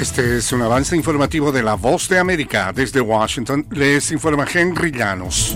Este es un avance informativo de La Voz de América. Desde Washington les informa Henry Llanos.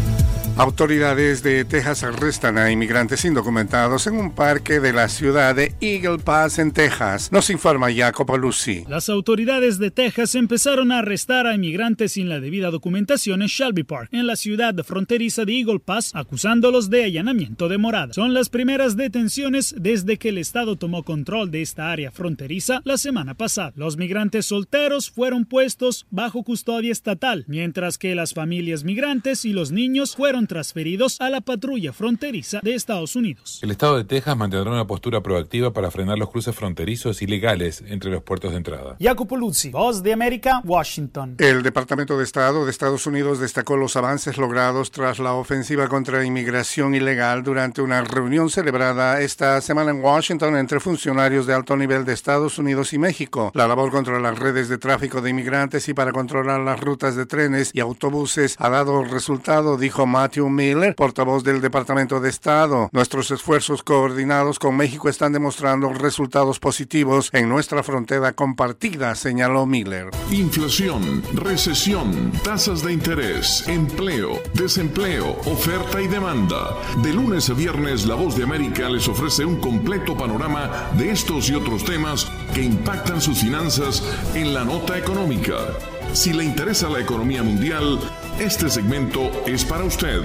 Autoridades de Texas arrestan a inmigrantes indocumentados en un parque de la ciudad de Eagle Pass, en Texas. Nos informa Jacopo Luzzi. Las autoridades de Texas empezaron a arrestar a inmigrantes sin la debida documentación en Shelby Park, en la ciudad fronteriza de Eagle Pass, acusándolos de allanamiento de morada. Son las primeras detenciones desde que el estado tomó control de esta área fronteriza la semana pasada. Los migrantes solteros fueron puestos bajo custodia estatal, mientras que las familias migrantes y los niños fueron transferidos a la patrulla fronteriza de Estados Unidos. El estado de Texas mantendrá una postura proactiva para frenar los cruces fronterizos ilegales entre los puertos de entrada. Jacopo Luzzi, Voz de América, Washington. El Departamento de Estado de Estados Unidos destacó los avances logrados tras la ofensiva contra inmigración ilegal durante una reunión celebrada esta semana en Washington entre funcionarios de alto nivel de Estados Unidos y México. La labor contra las redes de tráfico de inmigrantes y para controlar las rutas de trenes y autobuses ha dado resultado, dijo Matthew Miller, portavoz del Departamento de Estado. Nuestros esfuerzos coordinados con México están demostrando resultados positivos en nuestra frontera compartida, señaló Miller. Inflación, recesión, tasas de interés, empleo, desempleo, oferta y demanda. De lunes a viernes, La Voz de América les ofrece un completo panorama de estos y otros temas que impactan sus finanzas en la nota económica. Si le interesa la economía mundial, este segmento es para usted.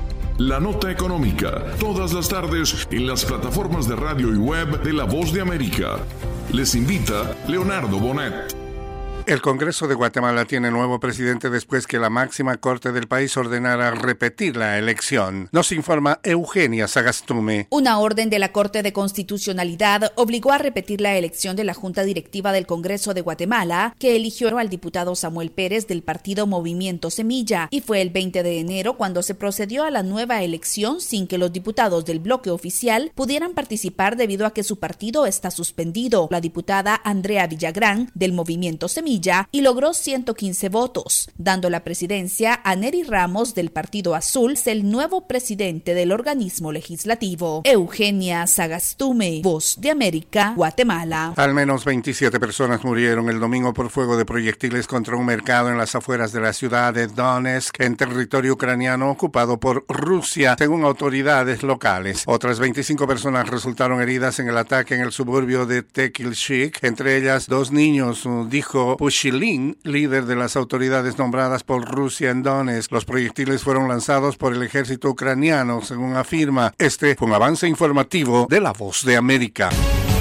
La Nota Económica, todas las tardes en las plataformas de radio y web de La Voz de América. Les invita Leonardo Bonet. El Congreso de Guatemala tiene nuevo presidente después que la máxima corte del país ordenara repetir la elección. Nos informa Eugenia Sagastume. Una orden de la Corte de Constitucionalidad obligó a repetir la elección de la Junta Directiva del Congreso de Guatemala, que eligió al diputado Samuel Pérez del partido Movimiento Semilla, y fue el 20 de enero cuando se procedió a la nueva elección sin que los diputados del bloque oficial pudieran participar debido a que su partido está suspendido. La diputada Andrea Villagrán del Movimiento Semilla y logró 115 votos, dando la presidencia a Neri Ramos del Partido Azul, el nuevo presidente del organismo legislativo. Eugenia Sagastume, Voz de América, Guatemala. Al menos 27 personas murieron el domingo por fuego de proyectiles contra un mercado en las afueras de la ciudad de Donetsk, en territorio ucraniano ocupado por Rusia, según autoridades locales. Otras 25 personas resultaron heridas en el ataque en el suburbio de Tekilchik, entre ellas 2 niños, dijo Pushilin, líder de las autoridades nombradas por Rusia en Donetsk. Los proyectiles fueron lanzados por el ejército ucraniano, según afirma. Este fue un avance informativo de La Voz de América.